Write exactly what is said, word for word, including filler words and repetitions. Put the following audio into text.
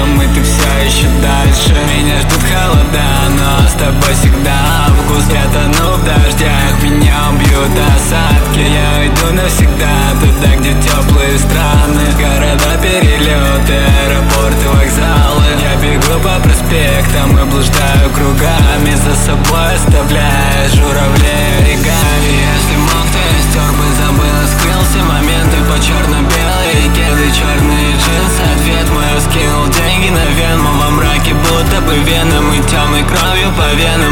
там, и ты все еще дальше. Меня ждут холода, но с тобой всегда август. Я тону в дождях, меня убьют осадки. Я уйду навсегда туда, где теплые страны, города, перелеты, аэропорты, вокзалы. Я бегу по проспектам и блуждаю кругами, за собой оставляя журавлей оригами. Если мог, то я стер бы, забыл, скрыл все моменты по черно-белые кеды, черные джинсы. Ответ мой скинул деньги на вену во мраке, будто бы веном и темной кровью по венам.